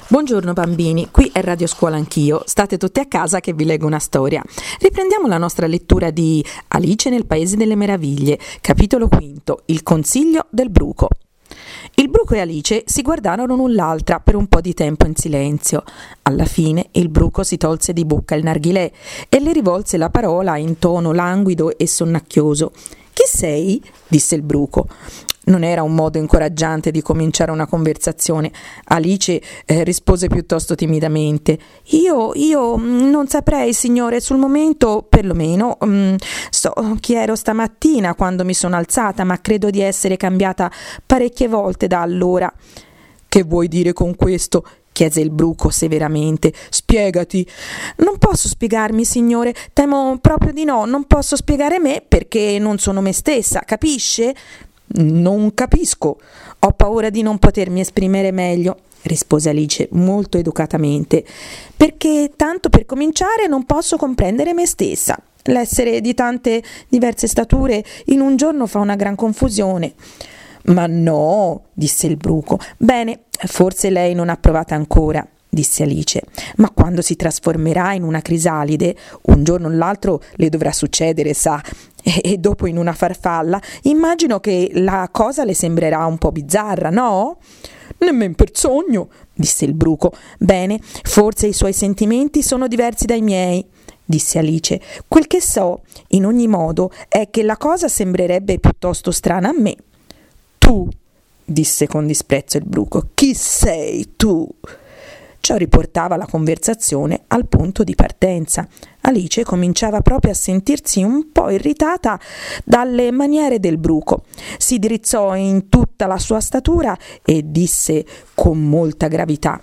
Buongiorno bambini, qui è Radio Scuola Anch'io, state tutti a casa che vi leggo una storia. Riprendiamo la nostra lettura di Alice nel Paese delle Meraviglie, capitolo quinto, il consiglio del bruco. Il bruco e Alice si guardarono l'un l'altra per un po' di tempo in silenzio. Alla fine il bruco si tolse di bocca il narghilè e le rivolse la parola in tono languido e sonnacchioso. «Chi sei?» disse il bruco. Non era un modo incoraggiante di cominciare una conversazione. Alice rispose piuttosto timidamente. Io non saprei, signore, sul momento, perlomeno, so chi ero stamattina quando mi sono alzata, ma credo di essere cambiata parecchie volte da allora». «Che vuoi dire con questo?» chiese il bruco severamente. «Spiegati». «Non posso spiegarmi, signore, temo proprio di no, non posso spiegare me perché non sono me stessa, capisce?» «Non capisco. Ho paura di non potermi esprimere meglio», rispose Alice molto educatamente, «perché tanto per cominciare non posso comprendere me stessa. L'essere di tante diverse stature in un giorno fa una gran confusione». «Ma no», disse il bruco. «Bene, forse lei non ha provato ancora», disse Alice, «ma quando si trasformerà in una crisalide, un giorno o l'altro le dovrà succedere, sa, e dopo in una farfalla, immagino che la cosa le sembrerà un po' bizzarra, no?» «Nemmen per sogno», disse il bruco. «Bene, forse i suoi sentimenti sono diversi dai miei», disse Alice. «Quel che so, in ogni modo, è che la cosa sembrerebbe piuttosto strana a me». «Tu», disse con disprezzo il bruco, «chi sei tu?» Ciò riportava la conversazione al punto di partenza. Alice cominciava proprio a sentirsi un po' irritata dalle maniere del bruco. Si drizzò in tutta la sua statura e disse con molta gravità: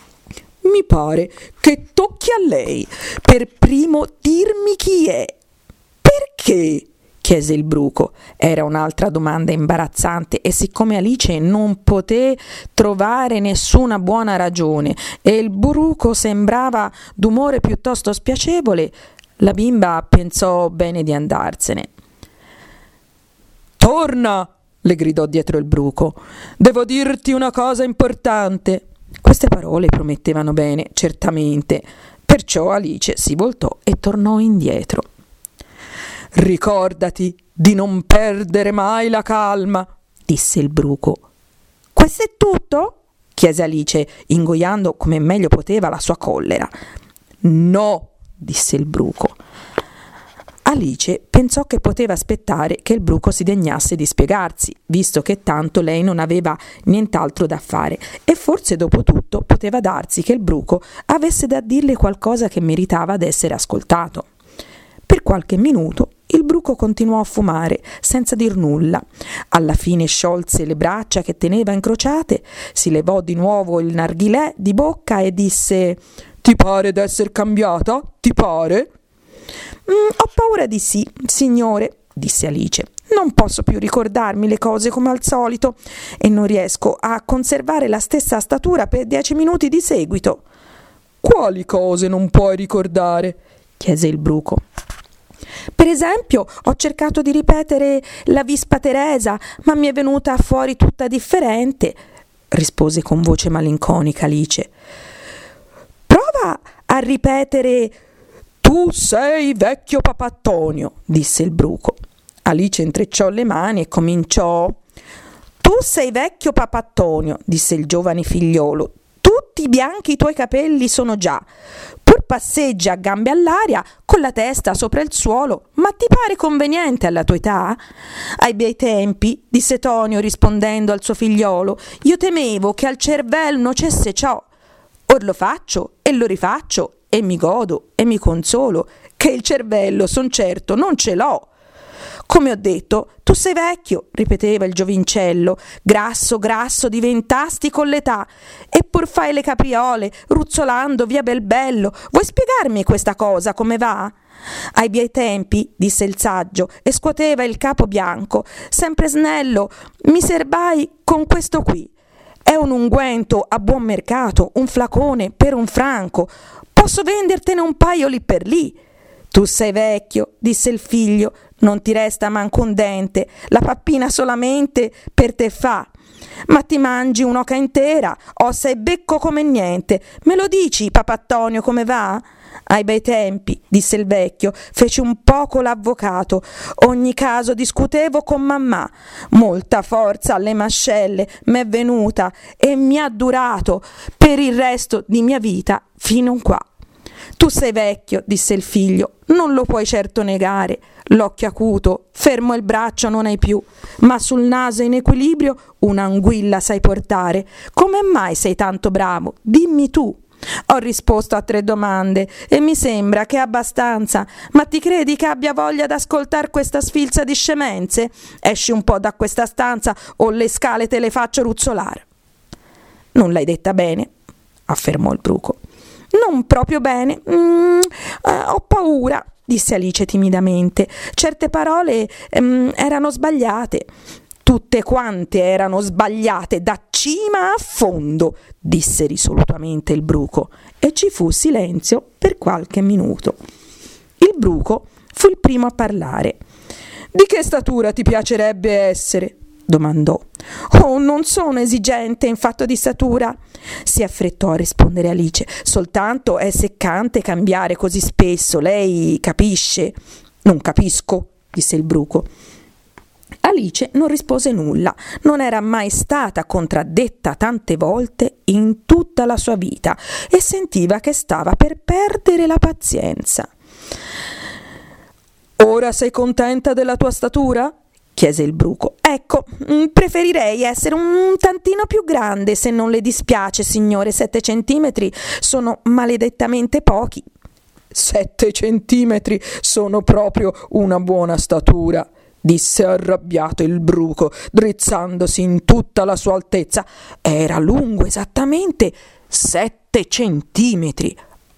«Mi pare che tocchi a lei per primo dirmi chi è». «Perché?» chiese il bruco. Era un'altra domanda imbarazzante e siccome Alice non poté trovare nessuna buona ragione e il bruco sembrava d'umore piuttosto spiacevole, la bimba pensò bene di andarsene. «Torna!» le gridò dietro il bruco. «Devo dirti una cosa importante». Queste parole promettevano bene, certamente. Perciò Alice si voltò e tornò indietro. «Ricordati di non perdere mai la calma», disse il bruco. «Questo è tutto?» chiese Alice, ingoiando come meglio poteva la sua collera. «No», disse il bruco. Alice pensò che poteva aspettare che il bruco si degnasse di spiegarsi, visto che tanto lei non aveva nient'altro da fare, e forse dopo tutto poteva darsi che il bruco avesse da dirle qualcosa che meritava d'essere ascoltato. Per qualche minuto il bruco continuò a fumare senza dir nulla. Alla fine sciolse le braccia che teneva incrociate, si levò di nuovo il narghilè di bocca e disse: «Ti pare d'esser cambiata? Ti pare?» «Ho paura di sì, signore», disse Alice. «Non posso più ricordarmi le cose come al solito e non riesco a conservare la stessa statura per 10 minuti di seguito». «Quali cose non puoi ricordare?» chiese il bruco. «Per esempio, ho cercato di ripetere la Vispa Teresa, ma mi è venuta fuori tutta differente», rispose con voce malinconica Alice. «Prova a ripetere «Tu sei vecchio Papantonio», disse il bruco. Alice intrecciò le mani e cominciò: «Tu sei vecchio Papantonio», disse il giovane figliolo. «Tutti bianchi i tuoi capelli sono già. Pur passeggi a gambe all'aria, con la testa sopra il suolo, ma ti pare conveniente alla tua età?» «Ai bei tempi», disse Tonio rispondendo al suo figliolo, «io temevo che al cervello nocesse ciò. Or lo faccio e lo rifaccio e mi godo e mi consolo, che il cervello, son certo, non ce l'ho». «Come ho detto, tu sei vecchio», ripeteva il giovincello, «grasso, grasso diventasti con l'età, e pur fai le capriole, ruzzolando via bel bello. Vuoi spiegarmi questa cosa come va?» «Ai miei tempi», disse il saggio, e scuoteva il capo bianco, «sempre snello, mi serbai con questo qui. È un unguento a buon mercato, un flacone per 1 franco. Posso vendertene un paio lì per lì. Tu sei vecchio, disse il figlio, non ti resta manco un dente, la pappina solamente per te fa. Ma ti mangi un'oca intera, ossa e becco come niente. Me lo dici, Papantonio, come va? Ai bei tempi, disse il vecchio, feci un poco l'avvocato. Ogni caso discutevo con mammà. Molta forza alle mascelle m'è venuta e mi ha durato per il resto di mia vita fino a qua. Tu sei vecchio, disse il figlio, non lo puoi certo negare. L'occhio acuto, fermo il braccio non hai più, ma sul naso in equilibrio un'anguilla sai portare. Come mai sei tanto bravo? Dimmi tu. Ho risposto a 3 domande e mi sembra che è abbastanza, ma ti credi che abbia voglia d'ascoltar questa sfilza di scemenze? Esci un po' da questa stanza o le scale te le faccio ruzzolare. Non l'hai detta bene, affermò il bruco. Non proprio bene, ho paura, disse Alice timidamente. Certe parole erano sbagliate. Tutte quante erano sbagliate, da cima a fondo, disse risolutamente il bruco, e ci fu silenzio per qualche minuto. Il bruco fu il primo a parlare. Di che statura ti piacerebbe essere? Domandò. Oh, non sono esigente in fatto di statura, si affrettò a rispondere Alice. Soltanto è seccante cambiare così spesso, lei capisce? Non capisco, disse il bruco. Alice non rispose nulla, non era mai stata contraddetta tante volte in tutta la sua vita e sentiva che stava per perdere la pazienza. Ora sei contenta della tua statura? Chiese il bruco. Ecco, preferirei essere un tantino più grande, se non le dispiace, signore. 7 centimetri sono maledettamente pochi. 7 centimetri sono proprio una buona statura, disse arrabbiato il bruco, drizzandosi in tutta la sua altezza. Era lungo esattamente 7 centimetri.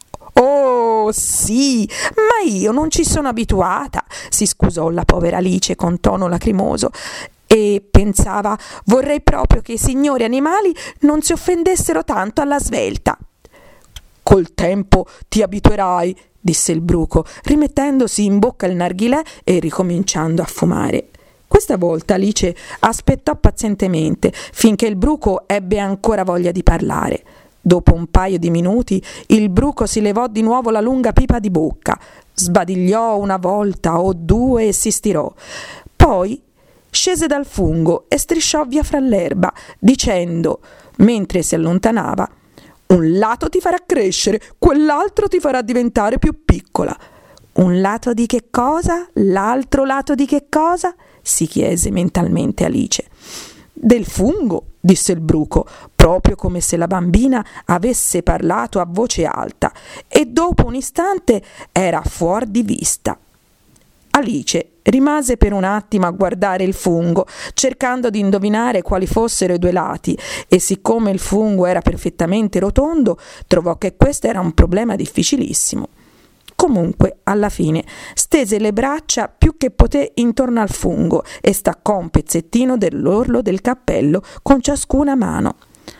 Oh, sì, ma io non ci sono abituata, si scusò la povera Alice con tono lacrimoso, e pensava, vorrei proprio che i signori animali non si offendessero tanto alla svelta. Col tempo ti abituerai, disse il bruco, rimettendosi in bocca il narghilè e ricominciando a fumare. Questa volta Alice aspettò pazientemente finché il bruco ebbe ancora voglia di parlare. Dopo un paio di minuti il bruco si levò di nuovo la lunga pipa di bocca, sbadigliò una volta o due e si stirò. Poi scese dal fungo e strisciò via fra l'erba, dicendo, mentre si allontanava: un lato ti farà crescere, quell'altro ti farà diventare più piccola. Un lato di che cosa? L'altro lato di che cosa? Si chiese mentalmente Alice. Del fungo, disse il bruco, proprio come se la bambina avesse parlato a voce alta, e dopo un istante era fuor di vista. Alice rimase per un attimo a guardare il fungo, cercando di indovinare quali fossero i 2 lati, e siccome il fungo era perfettamente rotondo, trovò che questo era un problema difficilissimo. Comunque, alla fine, stese le braccia più che poté intorno al fungo e staccò un pezzettino dell'orlo del cappello con ciascuna mano.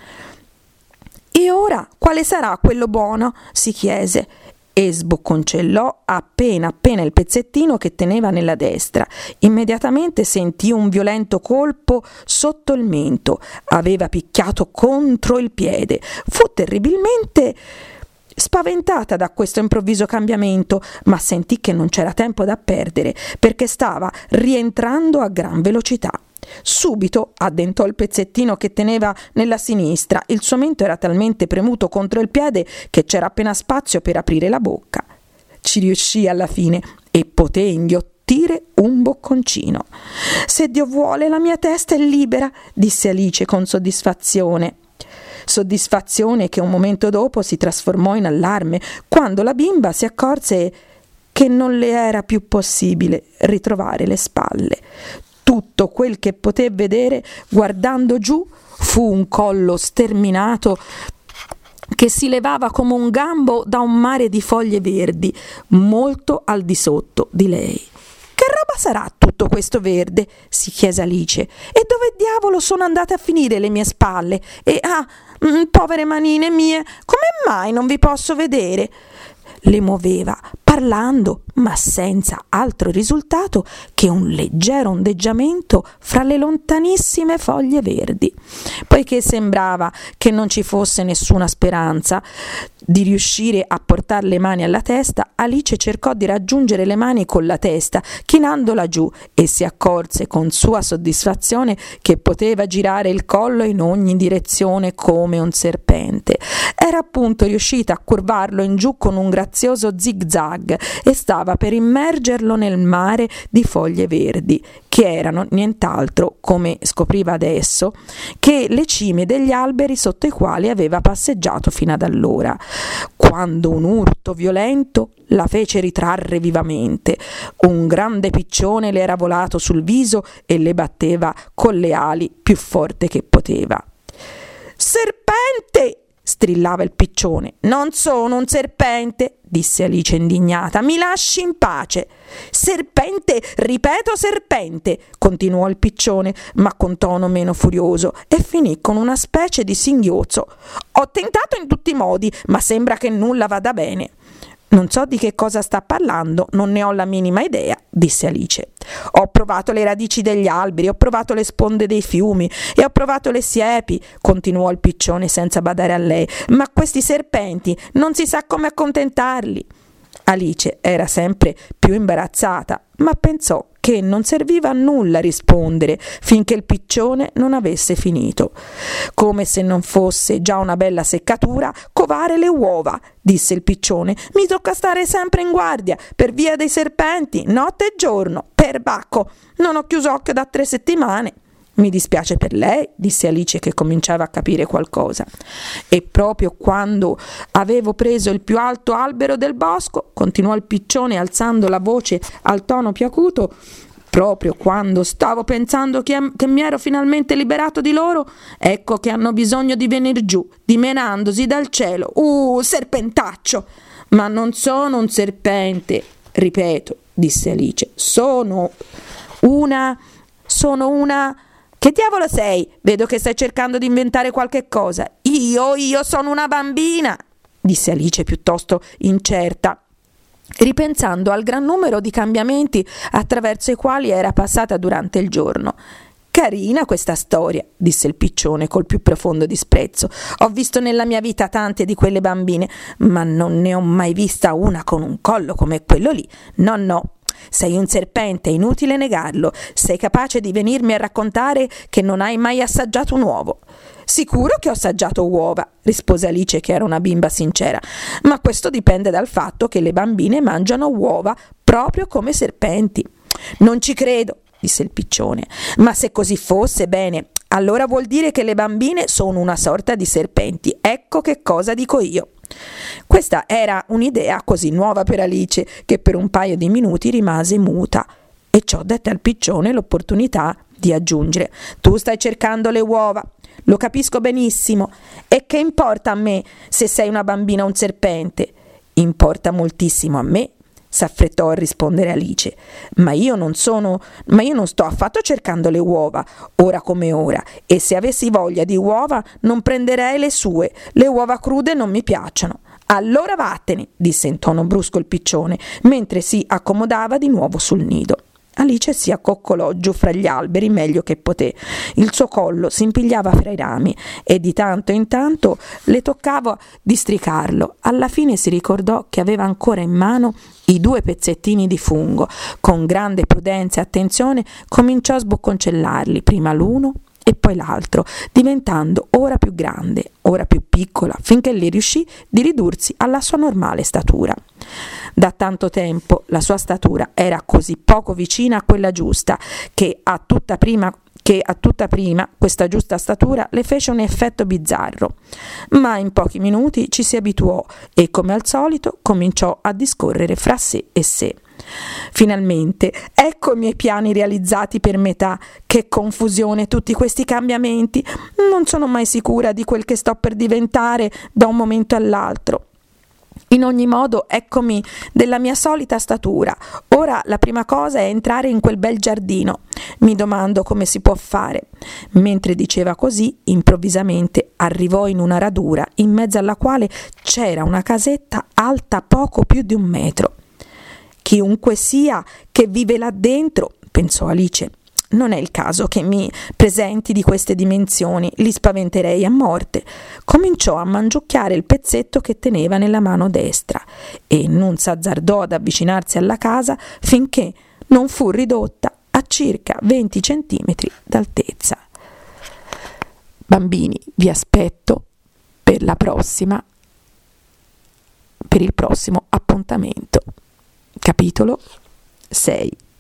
«E ora quale sarà quello buono?» si chiese, e sbocconcellò appena il pezzettino che teneva nella destra. Immediatamente sentì un violento colpo sotto il mento. Aveva picchiato contro il piede. Fu terribilmente spaventata da questo improvviso cambiamento, ma sentì che non c'era tempo da perdere, perché stava rientrando a gran velocità. Subito addentò il pezzettino che teneva nella sinistra. Il suo mento era talmente premuto contro il piede che c'era appena spazio per aprire la bocca. Ci riuscì alla fine e poté inghiottire un bocconcino. «Se Dio vuole, la mia testa è libera», disse Alice con soddisfazione. Soddisfazione che un momento dopo si trasformò in allarme quando la bimba si accorse che non le era più possibile ritrovare le spalle. Tutto quel che poté vedere guardando giù fu un collo sterminato che si levava come un gambo da un mare di foglie verdi, molto al di sotto di lei. «Che roba sarà tutto questo verde?» si chiese Alice. «E dove diavolo sono andate a finire le mie spalle? E povere manine mie, come mai non vi posso vedere?» Le muoveva parlando, ma senza altro risultato che un leggero ondeggiamento fra le lontanissime foglie verdi. Poiché sembrava che non ci fosse nessuna speranza di riuscire a portare le mani alla testa, Alice cercò di raggiungere le mani con la testa, chinandola giù, e si accorse con sua soddisfazione che poteva girare il collo in ogni direzione come un serpente. Era appunto riuscita a curvarlo in giù con un grazioso zig-zag e stava per immergerlo nel mare di foglie verdi, che erano nient'altro, come scopriva adesso, che le cime degli alberi sotto i quali aveva passeggiato fino ad allora, quando un urto violento la fece ritrarre vivamente. Un grande piccione le era volato sul viso e le batteva con le ali più forte che poteva. «Serpente!» strillava il piccione. «Non sono un serpente», disse Alice indignata, «mi lasci in pace». «Serpente, ripeto serpente», continuò il piccione, ma con tono meno furioso, e finì con una specie di singhiozzo. «Ho tentato in tutti i modi, ma sembra che nulla vada bene». «Non so di che cosa sta parlando, non ne ho la minima idea», disse Alice. «Ho provato le radici degli alberi, ho provato le sponde dei fiumi e ho provato le siepi», continuò il piccione senza badare a lei, «ma questi serpenti non si sa come accontentarli». Alice era sempre più imbarazzata, ma pensò che non serviva a nulla rispondere finché il piccione non avesse finito. «Come se non fosse già una bella seccatura covare le uova», disse il piccione. «Mi tocca stare sempre in guardia per via dei serpenti, notte e giorno. Perbacco, non ho chiuso occhio da 3 settimane». «Mi dispiace per lei», disse Alice, che cominciava a capire qualcosa. «E proprio quando avevo preso il più alto albero del bosco», continuò il piccione alzando la voce al tono più acuto, «proprio quando stavo pensando che mi ero finalmente liberato di loro, ecco che hanno bisogno di venir giù, dimenandosi dal cielo. Serpentaccio!» «Ma non sono un serpente, ripeto», disse Alice. Sono una... «Che diavolo sei? Vedo che stai cercando di inventare qualche cosa». Io sono una bambina», disse Alice piuttosto incerta, ripensando al gran numero di cambiamenti attraverso i quali era passata durante il giorno. «Carina questa storia», disse il piccione col più profondo disprezzo. «Ho visto nella mia vita tante di quelle bambine, ma non ne ho mai vista una con un collo come quello lì. No. Sei un serpente, è inutile negarlo. Sei capace di venirmi a raccontare che non hai mai assaggiato un uovo». «Sicuro che ho assaggiato uova», rispose Alice, che era una bimba sincera, «ma questo dipende dal fatto che le bambine mangiano uova proprio come serpenti». «Non ci credo», disse il piccione. «Ma se così fosse, bene, allora vuol dire che le bambine sono una sorta di serpenti. Ecco che cosa dico io». Questa era un'idea così nuova per Alice che per un paio di minuti rimase muta, e ciò dette al piccione l'opportunità di aggiungere: «Tu stai cercando le uova, lo capisco benissimo, e che importa a me se sei una bambina o un serpente?» «Importa moltissimo a me», s'affrettò a rispondere Alice, ma io non sto affatto cercando le uova, ora come ora, e se avessi voglia di uova non prenderei le sue. Le uova crude non mi piacciono». «Allora vattene», disse in tono brusco il piccione, mentre si accomodava di nuovo sul nido. Alice si accoccolò giù fra gli alberi meglio che poté. Il suo collo si impigliava fra i rami e di tanto in tanto le toccava districarlo. Alla fine si ricordò che aveva ancora in mano i 2 pezzettini di fungo. Con grande prudenza e attenzione cominciò a sbocconcellarli, prima l'uno e poi l'altro, diventando ora più grande, ora più piccola, finché le riuscì di ridursi alla sua normale statura. Da tanto tempo la sua statura era così poco vicina a quella giusta che a tutta prima questa giusta statura le fece un effetto bizzarro, ma in pochi minuti ci si abituò e, come al solito, cominciò a discorrere fra sé e sé. «Finalmente, ecco i miei piani realizzati per metà. Che confusione tutti questi cambiamenti! Non sono mai sicura di quel che sto per diventare da un momento all'altro. In ogni modo, eccomi della mia solita statura. Ora la prima cosa è entrare in quel bel giardino. Mi domando come si può fare». Mentre diceva così, improvvisamente arrivò in una radura in mezzo alla quale c'era una casetta alta poco più di 1 metro. Chiunque sia che vive là dentro, pensò Alice, non è il caso che mi presenti di queste dimensioni, li spaventerei a morte. Cominciò a mangiucchiare il pezzetto che teneva nella mano destra e non s'azzardò ad avvicinarsi alla casa finché non fu ridotta a circa 20 centimetri d'altezza. Bambini, vi aspetto per il prossimo appuntamento. Capitolo 6.